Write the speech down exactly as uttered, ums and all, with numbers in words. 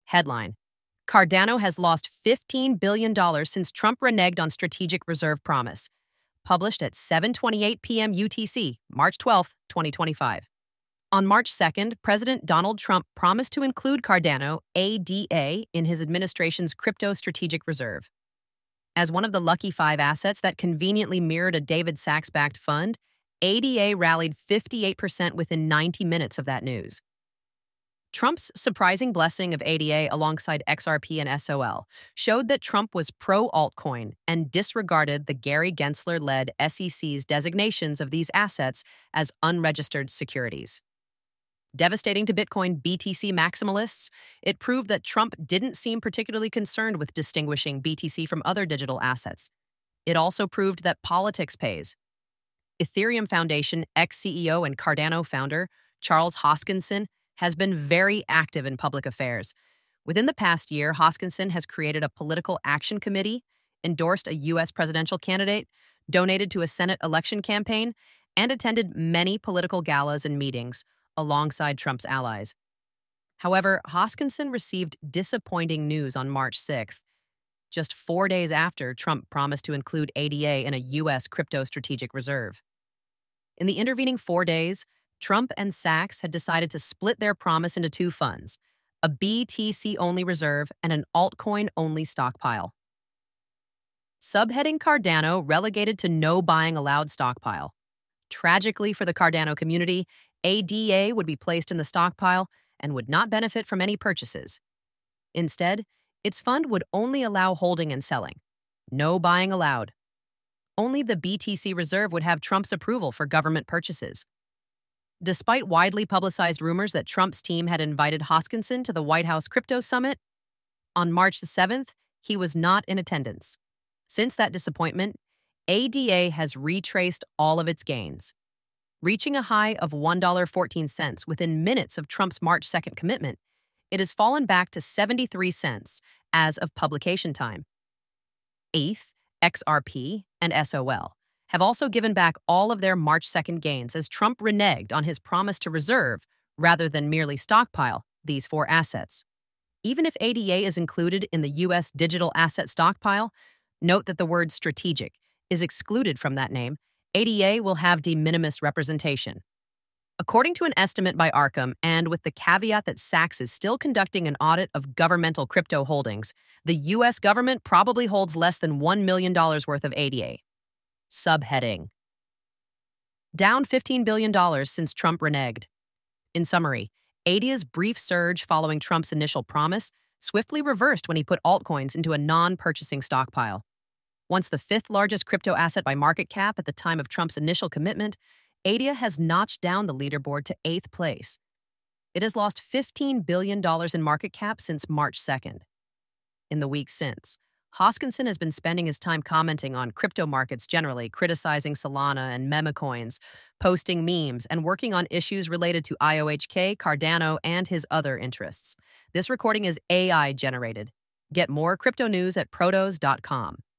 Headline: Cardano has lost fifteen billion dollars since Trump reneged on strategic reserve promise. Published at seven twenty-eight p m U T C, March twelfth, twenty twenty-five. On March second, President Donald Trump promised to include Cardano, A D A, in his administration's crypto strategic reserve. As one of the lucky five assets that conveniently mirrored a David Sachs-backed fund, A D A rallied fifty-eight percent within ninety minutes of that news. Trump's surprising blessing of A D A alongside X R P and S O L showed that Trump was pro-altcoin and disregarded the Gary Gensler-led S E C's designations of these assets as unregistered securities. Devastating to Bitcoin B T C maximalists, it proved that Trump didn't seem particularly concerned with distinguishing B T C from other digital assets. It also proved that politics pays. Ethereum Foundation ex-C E O and Cardano founder Charles Hoskinson has been very active in public affairs. Within the past year, Hoskinson has created a political action committee, endorsed a U S presidential candidate, donated to a Senate election campaign, and attended many political galas and meetings alongside Trump's allies. However, Hoskinson received disappointing news on March sixth, just four days after Trump promised to include A D A in a U S crypto strategic reserve. In the intervening four days, Trump and Sachs had decided to split their promise into two funds, a B T C-only reserve and an altcoin-only stockpile. Subheading Cardano relegated to no buying allowed stockpile. Tragically for the Cardano community, A D A would be placed in the stockpile and would not benefit from any purchases. Instead, its fund would only allow holding and selling. No buying allowed. Only the B T C reserve would have Trump's approval for government purchases. Despite widely publicized rumors that Trump's team had invited Hoskinson to the White House Crypto Summit, on March seventh, he was not in attendance. Since that disappointment, A D A has retraced all of its gains. Reaching a high of one dollar and fourteen cents within minutes of Trump's March second commitment, it has fallen back to seventy-three cents as of publication time. E T H, X R P, and S O L have also given back all of their March second gains as Trump reneged on his promise to reserve, rather than merely stockpile, these four assets. Even if A D A is included in the U S digital asset stockpile, note that the word strategic is excluded from that name. A D A will have de minimis representation. According to an estimate by Arkham, and with the caveat that Sachs is still conducting an audit of governmental crypto holdings, the U S government probably holds less than one million dollars worth of A D A. Subheading: Down fifteen billion dollars since Trump reneged. In summary, A D A's brief surge following Trump's initial promise swiftly reversed when he put altcoins into a non-purchasing stockpile. Once the fifth largest crypto asset by market cap at the time of Trump's initial commitment, A D A has notched down the leaderboard to eighth place. It has lost fifteen billion dollars in market cap since March second. In the weeks since, Hoskinson has been spending his time commenting on crypto markets generally, criticizing Solana and meme coins, posting memes, and working on issues related to I O H K, Cardano, and his other interests. This recording is A I generated. Get more crypto news at protos dot com.